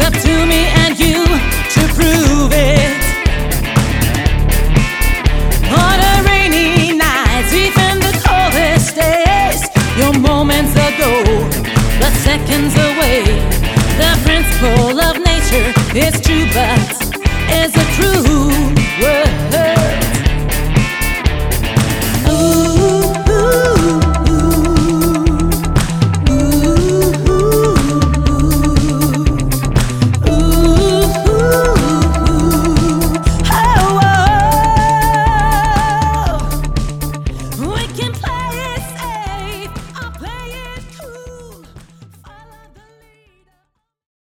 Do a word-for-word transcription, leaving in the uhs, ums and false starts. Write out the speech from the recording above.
up to me and you to prove it. On a rainy night, even the coldest days, you're moments ago, but seconds away. The principle of nature is true, but is it true?